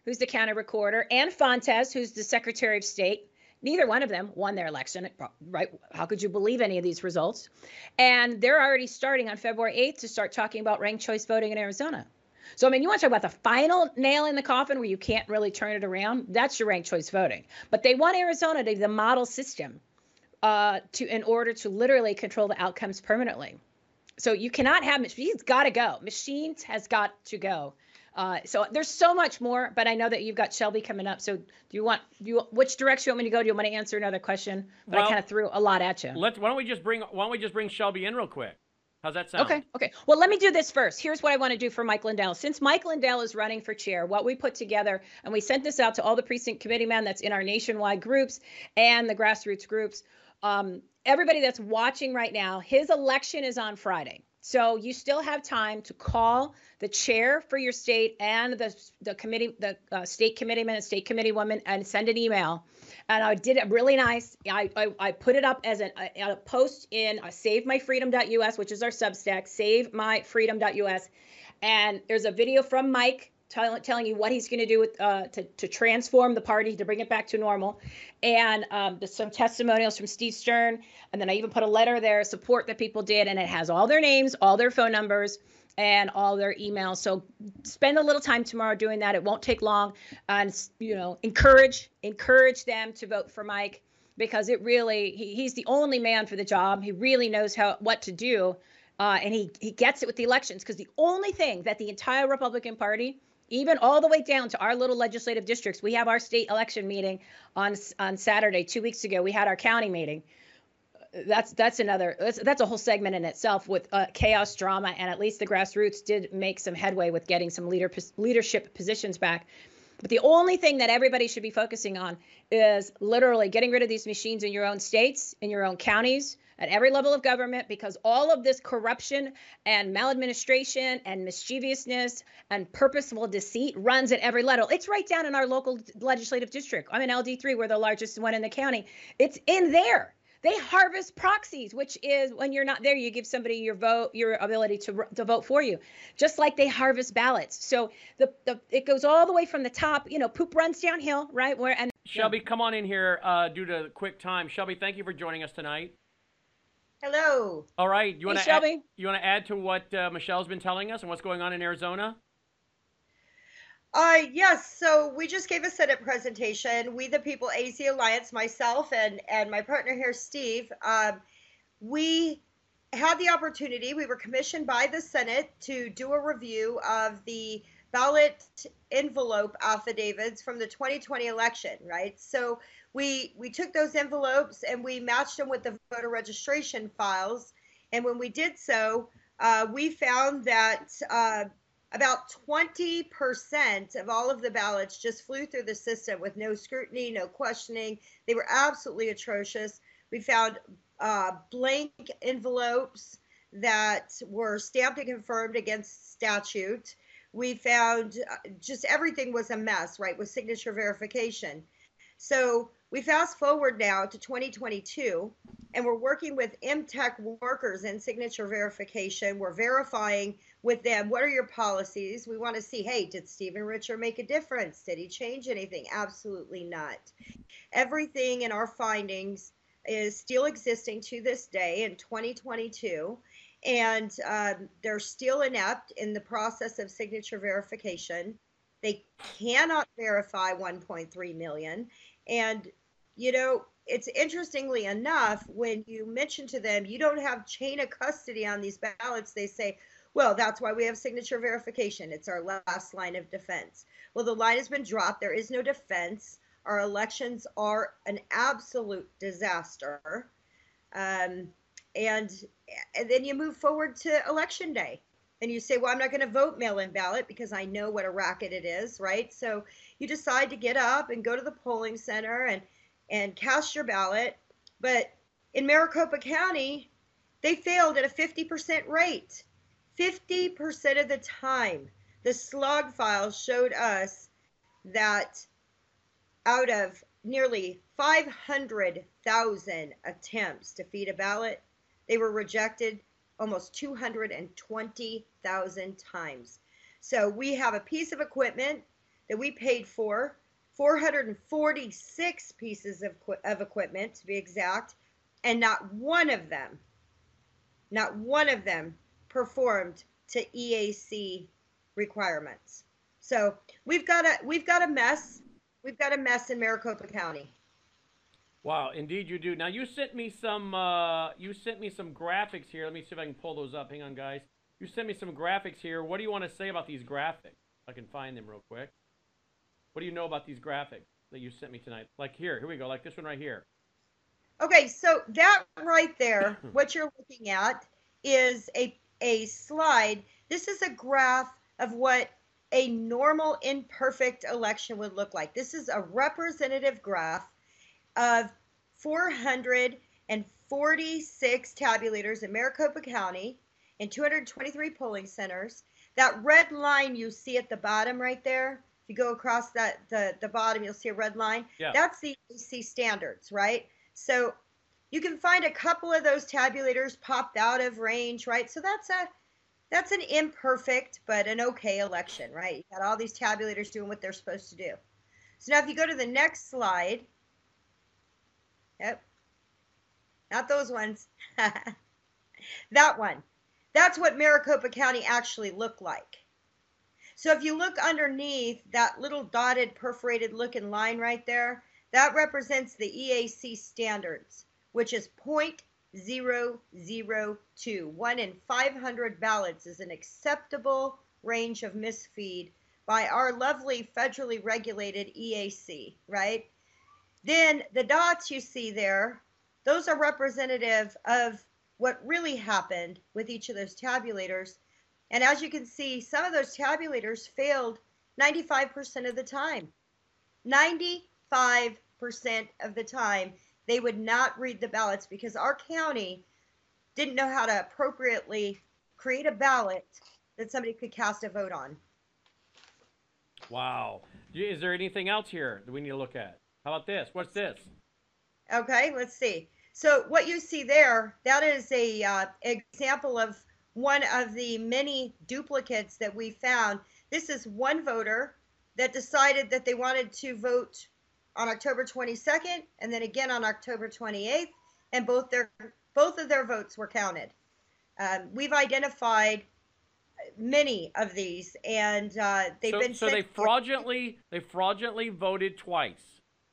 who's the county recorder, and Fontes, who's the Secretary of State. Neither one of them won their election, right? How could you believe any of these results? And they're already starting on February eighth to start talking about ranked choice voting in Arizona. So, I mean, you want to talk about the final nail in the coffin where you can't really turn it around? That's your ranked choice voting. But they want Arizona to be the model system uh, to in order to literally control the outcomes permanently. So you cannot have machines. Got to go. Machines has got to go. Uh, so there's so much more, but I know that you've got Shelby coming up. So do you want do you which direction you want me to go? Do you want me to answer another question? But well, I kind of threw a lot at you. Let's. Why don't we just bring Why don't we just bring Shelby in real quick? How's that sound? Okay. Okay. Well, let me do this first. Here's what I want to do for Mike Lindell. Since Mike Lindell is running for chair, what we put together, and we sent this out to all the precinct committee men that's in our nationwide groups and the grassroots groups. Um, everybody that's watching right now, his election is on Friday. So you still have time to call the chair for your state and the the committee, the uh, state committeeman and state committee woman, and send an email. And I did it really nice. I I, I put it up as an, a, a post in uh, save my freedom dot U S, which is our Substack, save my freedom dot U S. And there's a video from Mike tell, telling you what he's going to do with uh, to to transform the party, to bring it back to normal, and um, there's some testimonials from Steve Stern, and then I even put a letter there, support that people did, and it has all their names, all their phone numbers, and all their emails. So spend a little time tomorrow doing that. It won't take long, and you know, encourage encourage them to vote for Mike, because it really he, he's the only man for the job. He really knows how what to do, uh, and he he gets it with the elections, because the only thing that the entire Republican Party, even all the way down to our little legislative districts. We have our state election meeting on on Saturday, two weeks ago. We had our county meeting. That's that's another, that's, that's a whole segment in itself with uh, chaos, drama, and at least the grassroots did make some headway with getting some leader leadership positions back. But the only thing that everybody should be focusing on is literally getting rid of these machines in your own states, in your own counties, at every level of government, because all of this corruption and maladministration and mischievousness and purposeful deceit runs at every level. It's right down in our local legislative district. I'm in L D three, we're the largest one in the county. It's in there. They harvest proxies, which is when you're not there, you give somebody your vote, your ability to to vote for you, just like they harvest ballots. So the, the it goes all the way from the top. You know, poop runs downhill, right? Where and Shelby, yeah. Come on in here uh, due to quick time. Shelby, thank you for joining us tonight. Hello. All right, you want to hey, Shelby? Add, you want to add to what uh, Michelle's been telling us and what's going on in Arizona? Uh, yes, so we just gave a Senate presentation. We the People A Z Alliance, myself and, and my partner here, Steve, um, we had the opportunity, we were commissioned by the Senate to do a review of the ballot envelope affidavits from the twenty twenty election, right? So we we took those envelopes and we matched them with the voter registration files. And when we did so, uh, we found that uh, about twenty percent of all of the ballots just flew through the system with no scrutiny, no questioning. They were absolutely atrocious. We found uh, blank envelopes that were stamped and confirmed against statute. We found just everything was a mess, right, with signature verification. So we fast forward now to twenty twenty-two, and we're working with M TEC workers in signature verification. We're verifying with them, what are your policies? We want to see, hey, did Stephen Richer make a difference? Did he change anything? Absolutely not. Everything in our findings is still existing to this day in twenty twenty-two. And um, they're still inept in the process of signature verification. They cannot verify one point three million. And, you know, it's interestingly enough, when you mention to them, you don't have chain of custody on these ballots, they say, well, that's why we have signature verification. It's our last line of defense. Well, the line has been dropped. There is no defense. Our elections are an absolute disaster. Um, and, and then you move forward to election day. And you say, well, I'm not going to vote mail-in ballot because I know what a racket it is, right? So you decide to get up and go to the polling center and, and cast your ballot. But in Maricopa County, they failed at a fifty percent rate. fifty percent of the time, the slog files showed us that out of nearly five hundred thousand attempts to feed a ballot, they were rejected almost two hundred twenty thousand times. So we have a piece of equipment that we paid for, four hundred forty-six pieces of, of equipment to be exact, and not one of them, not one of them performed to E A C requirements. So we've got a we've got a mess. We've got a mess in Maricopa County. Wow, indeed you do. Now you sent me some uh, you sent me some graphics here. Let me see if I can pull those up. Hang on, guys. You sent me some graphics here. What do you want to say about these graphics? I can find them real quick. What do you know about these graphics that you sent me tonight? Like here, here we go. Like this one right here. Okay, so that right there, what you're looking at is a a slide. This is a graph of what a normal imperfect election would look like. This is a representative graph of four hundred forty-six tabulators in Maricopa County in two hundred twenty-three polling centers. That red line you see at the bottom right there, if you go across that the, the bottom, you'll see a red line. Yeah. That's the E A C standards, right? So you can find a couple of those tabulators popped out of range, right? So that's a that's an imperfect but an okay election, right? You got all these tabulators doing what they're supposed to do. So now if you go to the next slide, yep, not those ones, that one. That's what Maricopa County actually looked like. So if you look underneath that little dotted perforated looking line right there, that represents the E A C standards, which is zero point zero zero two. One in five hundred ballots is an acceptable range of misfeed by our lovely federally regulated E A C, right? Then the dots you see there, those are representative of what really happened with each of those tabulators. And as you can see, some of those tabulators failed ninety-five percent of the time. ninety-five percent of the time, they would not read the ballots because our county didn't know how to appropriately create a ballot that somebody could cast a vote on. Wow. Is there anything else here that we need to look at? How about this? What's this? Okay, let's see. So what you see there, that is a uh, example of one of the many duplicates that we found. This is one voter that decided that they wanted to vote on October twenty-second and then again on October twenty-eighth, and both their both of their votes were counted. Um, we've identified many of these, and uh, they've so, been so they fraudulently they fraudulently voted twice.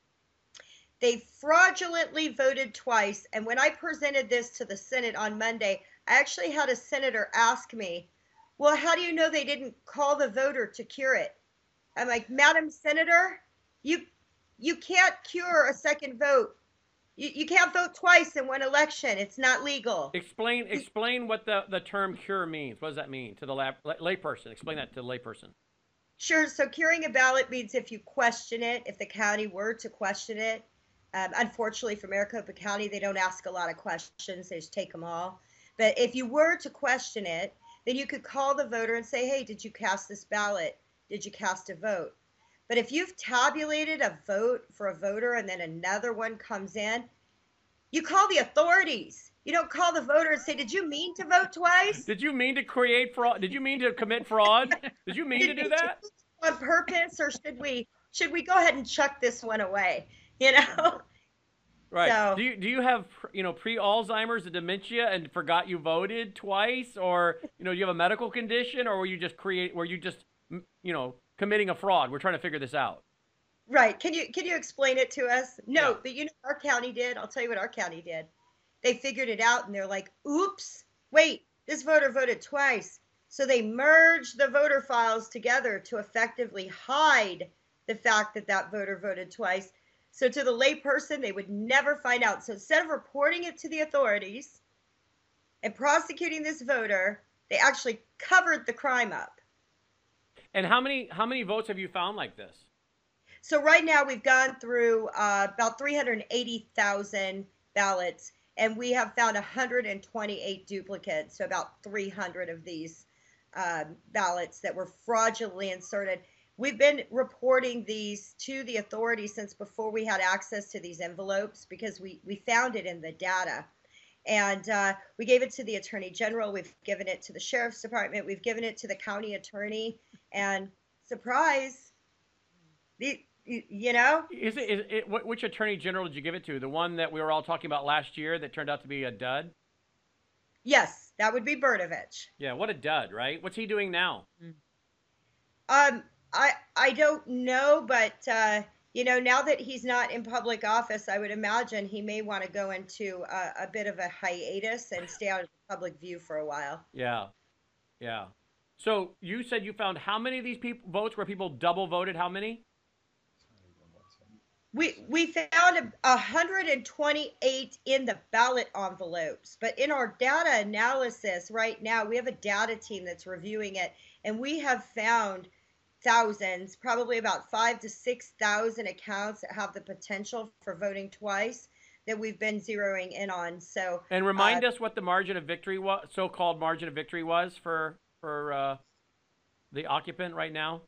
They fraudulently voted twice, and when I presented this to the Senate on Monday, I actually had a senator ask me, well, how do you know they didn't call the voter to cure it? I'm like, Madam Senator, you you can't cure a second vote. You, you can't vote twice in one election. It's not legal. Explain explain what the, the term cure means. What does that mean to the lay, layperson? Explain that to the layperson. Sure. So curing a ballot means if you question it, if the county were to question it. Um, unfortunately for Maricopa County, they don't ask a lot of questions. They just take them all. But if you were to question it, then you could call the voter and say, hey, did you cast this ballot? Did you cast a vote? But if you've tabulated a vote for a voter and then another one comes in, you call the authorities. You don't call the voter and say, did you mean to vote twice? Did you mean to create fraud? Did you mean to commit fraud? Did you mean Did to do we that? do this on purpose, or should we should we go ahead and chuck this one away? You know? Right. So, do you do you have you know pre-Alzheimer's and dementia and forgot you voted twice, or you know you have a medical condition, or were you just create were you just you know committing a fraud? We're trying to figure this out. right. Can you can you explain it to us? No, Yeah. but you know what our county did? I'll tell you what our county did. They figured it out and they're like, oops, wait, this voter voted twice. So they merged the voter files together to effectively hide the fact that that voter voted twice. So to the layperson, they would never find out. So instead of reporting it to the authorities and prosecuting this voter, they actually covered the crime up. And how many how many votes have you found like this? So right now we've gone through uh, about three hundred eighty thousand ballots, and we have found one hundred twenty-eight duplicates, so about three hundred of these um, ballots that were fraudulently inserted. We've been reporting these to the authorities since before we had access to these envelopes, because we, we found it in the data. And uh, we gave it to the Attorney General. We've given it to the Sheriff's Department. We've given it to the county attorney. And surprise, The, you, you know? Is it, is it, which attorney general did you give it to? The one that we were all talking about last year that turned out to be a dud? Yes, that would be Brnovich. Yeah, what a dud, right? What's he doing now? Um, I I don't know, but uh, you know, now that he's not in public office, I would imagine he may want to go into a, a bit of a hiatus and stay out of the public view for a while. Yeah, yeah. So you said you found how many of these people votes where people double voted? How many? We we found a one hundred twenty-eight in the ballot envelopes, but in our data analysis right now, we have a data team that's reviewing it, and we have found thousands, probably about five to six thousand accounts that have the potential for voting twice that we've been zeroing in on. So and remind uh, us what the margin of victory was, so-called margin of victory was for for uh, the occupant right now.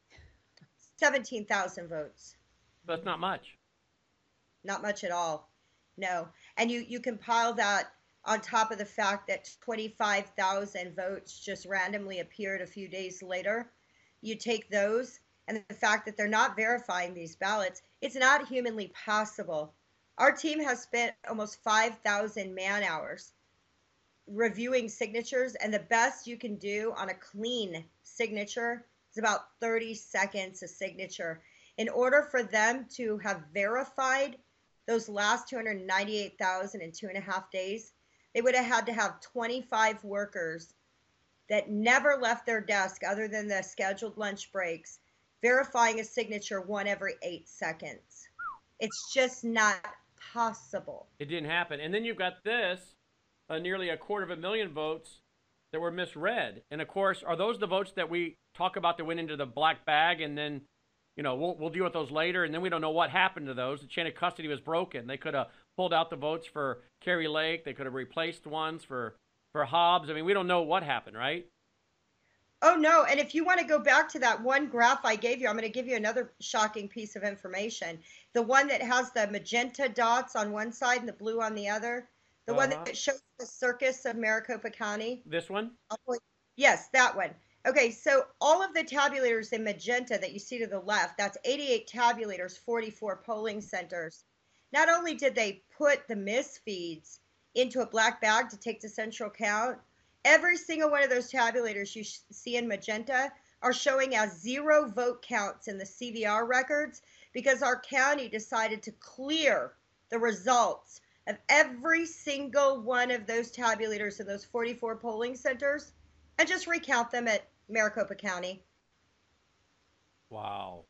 seventeen thousand votes. That's not much. Not much at all. No. And you, you compile that on top of the fact that twenty-five thousand votes just randomly appeared a few days later. You take those and the fact that they're not verifying these ballots, it's not humanly possible. Our team has spent almost five thousand man hours reviewing signatures, and the best you can do on a clean signature is about thirty seconds a signature. In order for them to have verified those last two hundred ninety-eight thousand in two and a half days, they would have had to have twenty-five workers that never left their desk other than the scheduled lunch breaks, verifying a signature one every eight seconds. It's just not possible. It didn't happen. And then you've got this, uh, nearly a quarter of a million votes that were misread. And of course, are those the votes that we talk about that went into the black bag and then, you know, we'll, we'll deal with those later, and then we don't know what happened to those. The chain of custody was broken. They could have pulled out the votes for Kerry Lake. They could have replaced ones for, for Hobbs. I mean, we don't know what happened, right? Oh, no. And if you want to go back to that one graph I gave you, I'm going to give you another shocking piece of information. The one that has the magenta dots on one side and the blue on the other. The uh-huh. one that shows the circus of Maricopa County. This one? Yes, that one. Okay, so all of the tabulators in magenta that you see to the left, that's eighty-eight tabulators, forty-four polling centers. Not only did they put the misfeeds into a black bag to take to central count, every single one of those tabulators you see in magenta are showing as zero vote counts in the C V R records because our county decided to clear the results of every single one of those tabulators in those forty-four polling centers and just recount them at Maricopa County. Wow.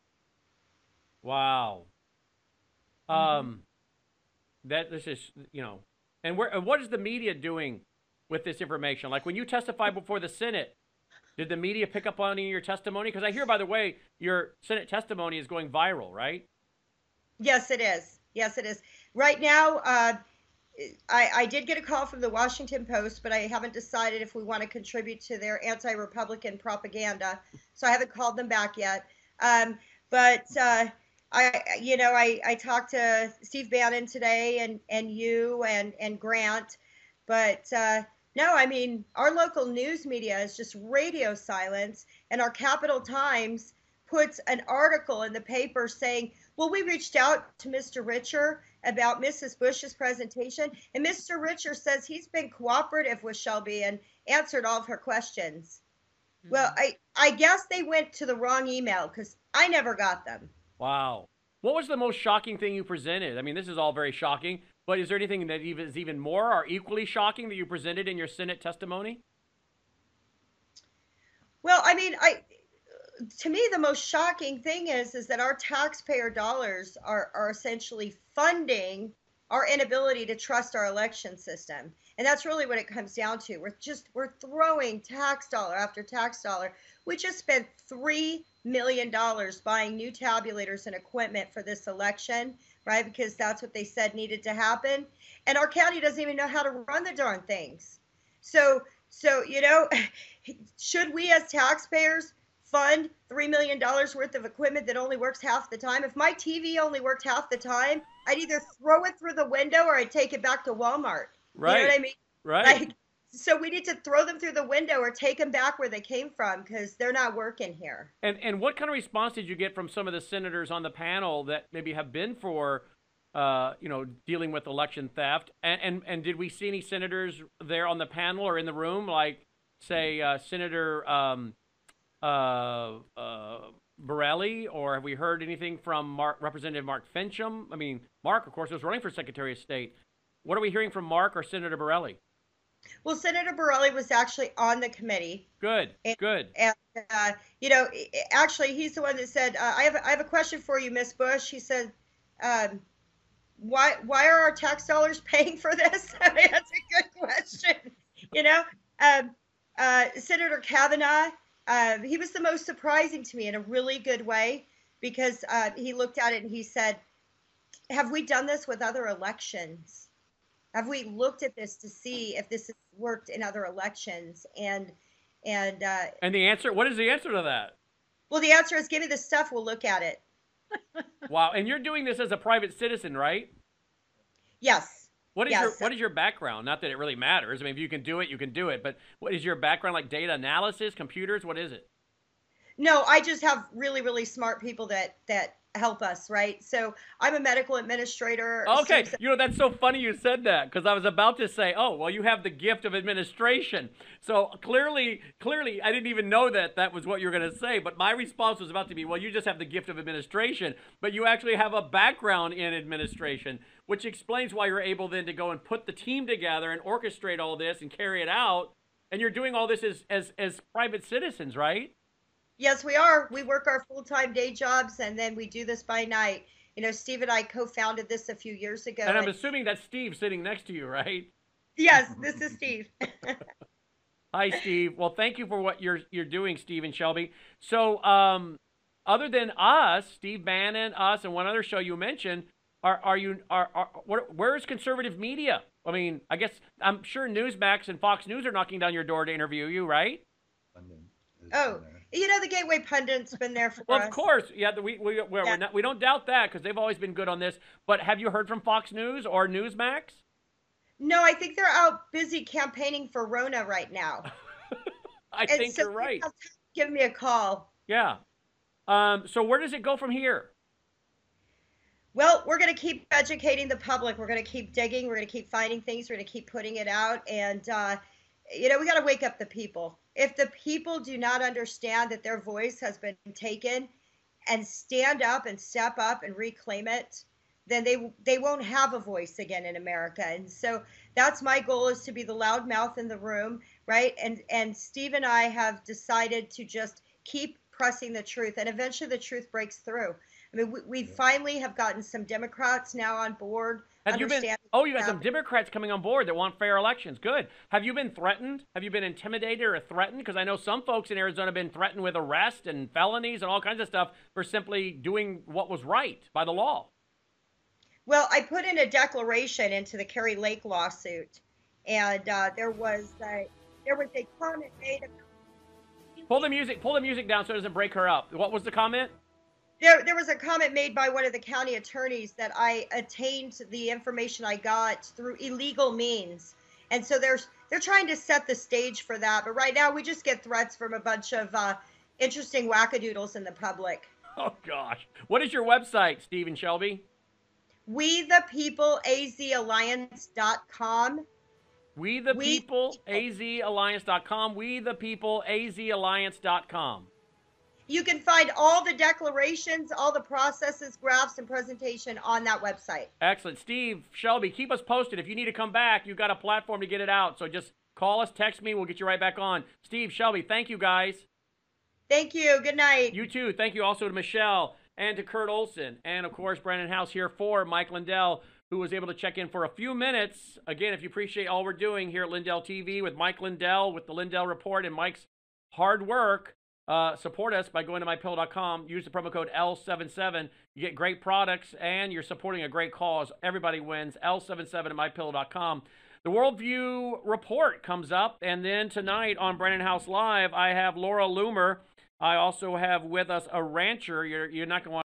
Wow. Mm-hmm. Um, that this is, you know, and where, and what is the media doing with this information? Like when you testify before the Senate, did the media pick up on any of your testimony? Because I hear, by the way, your Senate testimony is going viral, right? Yes, it is. Yes, it is. Right now, uh, I, I did get a call from the Washington Post, but I haven't decided if we want to contribute to their anti-Republican propaganda. So I haven't called them back yet. Um, but, uh, I, you know, I, I talked to Steve Bannon today and, and you and, and Grant. But, uh, no, I mean, our local news media is just radio silence. And our Capital Times puts an article in the paper saying, well, we reached out to Mister Richer about Missus Bush's presentation, and Mister Richer says he's been cooperative with Shelby and answered all of her questions. Mm-hmm. Well, I, I guess they went to the wrong email because I never got them. Wow. What was the most shocking thing you presented? I mean, this is all very shocking, but is there anything that is even more or equally shocking that you presented in your Senate testimony? Well, I mean, I... to me, the most shocking thing is, is that our taxpayer dollars are, are essentially funding our inability to trust our election system. And that's really what it comes down to. We're just, we're throwing tax dollar after tax dollar. We just spent three million dollars buying new tabulators and equipment for this election, right? Because that's what they said needed to happen. And our county doesn't even know how to run the darn things. So, so, you know, should we as taxpayers fund three million dollars worth of equipment that only works half the time? If my T V only worked half the time, I'd either throw it through the window or I'd take it back to Walmart. Right. You know what I mean? Right. Like, so we need to throw them through the window or take them back where they came from because they're not working here. And and what kind of response did you get from some of the senators on the panel that maybe have been for, uh, you know, dealing with election theft? And, and and did we see any senators there on the panel or in the room, like say uh, Senator um, uh, uh, Borelli, or have we heard anything from Mark, Representative Mark Fincham? I mean, Mark, of course, was running for Secretary of State. What are we hearing from Mark or Senator Borelli? Well, Senator Borelli was actually on the committee. Good, and, good. And, uh, you know, actually, he's the one that said, uh, I, have, I have a question for you, Miss Bush. He said, um, why, why are our tax dollars paying for this? I mean, that's a good question. You know, um, uh, Senator Kavanaugh, uh, he was the most surprising to me in a really good way, because uh, he looked at it and he said, have we done this with other elections? Have we looked at this to see if this has worked in other elections? And and uh, and the answer, what is the answer to that? Well, the answer is, give me the stuff, we'll look at it. Wow, and you're doing this as a private citizen, right? Yes. What is yes. your What is your background? Not that it really matters. I mean, if you can do it, you can do it. But what is your background? Like data analysis, computers? What is it? No, I just have really, really smart people that that help us, right? So I'm a medical administrator. Okay, you know, that's so funny you said that, because I was about to say, oh, well, you have the gift of administration. So clearly, clearly, I didn't even know that that was what you were going to say, but my response was about to be, well, you just have the gift of administration, but you actually have a background in administration, which explains why you're able then to go and put the team together and orchestrate all this and carry it out, and you're doing all this as, as, as private citizens, right? Yes, we are. We work our full-time day jobs, and then we do this by night. You know, Steve and I co-founded this a few years ago. And I'm and... assuming that's Steve sitting next to you, right? Yes, this is Steve. Hi, Steve. Well, thank you for what you're you're doing, Steve and Shelby. So, um, other than us, Steve Bannon, us, and one other show you mentioned, are are you are, are where, where is conservative media? I mean, I guess I'm sure Newsmax and Fox News are knocking down your door to interview you, right? Oh. You know, the Gateway Pundit's been there for well, us. Of course. Yeah, we, we, we're, yeah. We're not, we don't doubt that, because they've always been good on this. But have you heard from Fox News or Newsmax? No, I think they're out busy campaigning for Rona right now. I and think so you're right. Give me a call. Yeah. Um, so where does it go from here? Well, we're going to keep educating the public. We're going to keep digging. We're going to keep finding things. We're going to keep putting it out. And, uh, you know, we got to wake up the people. If the people do not understand that their voice has been taken and stand up and step up and reclaim it, then they they won't have a voice again in America. And so that's my goal, is to be the loud mouth in the room, right? And and Steve and I have decided to just keep pressing the truth, and eventually the truth breaks through. I mean, we, we finally have gotten some Democrats now on board. Have you been? Oh, you got some Democrats coming on board that want fair elections. Good. Have you been threatened? Have you been intimidated or threatened? Because I know some folks in Arizona have been threatened with arrest and felonies and all kinds of stuff for simply doing what was right by the law. Well, I put in a declaration into the Kari Lake lawsuit, and uh, there was a, there was a comment made about. Pull the music. Pull the music down so it doesn't break her up. What was the comment? There, there was a comment made by one of the county attorneys that I attained the information I got through illegal means. And so there's, they're trying to set the stage for that. But right now we just get threats from a bunch of uh, interesting wackadoodles in the public. Oh, gosh. What is your website, Steve and Shelby? We the People A Z Alliance dot com. We the People A Z Alliance dot com. We the People A Z Alliance dot com. You can find all the declarations, all the processes, graphs, and presentation on that website. Excellent. Steve, Shelby, keep us posted. If you need to come back, you've got a platform to get it out. So just call us, text me. We'll get you right back on. Steve, Shelby, thank you, guys. Thank you. Good night. You too. Thank you also to Michelle and to Kurt Olson. And, of course, Brandon House here for Mike Lindell, who was able to check in for a few minutes. Again, if you appreciate all we're doing here at Lindell T V with Mike Lindell, with the Lindell Report and Mike's hard work, Uh, support us by going to my pillow dot com. Use the promo code L seventy-seven. You get great products, and you're supporting a great cause. Everybody wins. L seventy-seven at my pillow dot com. The Worldview Report comes up, and then tonight on Brandon House Live, I have Laura Loomer. I also have with us a rancher. You're, you're not going to want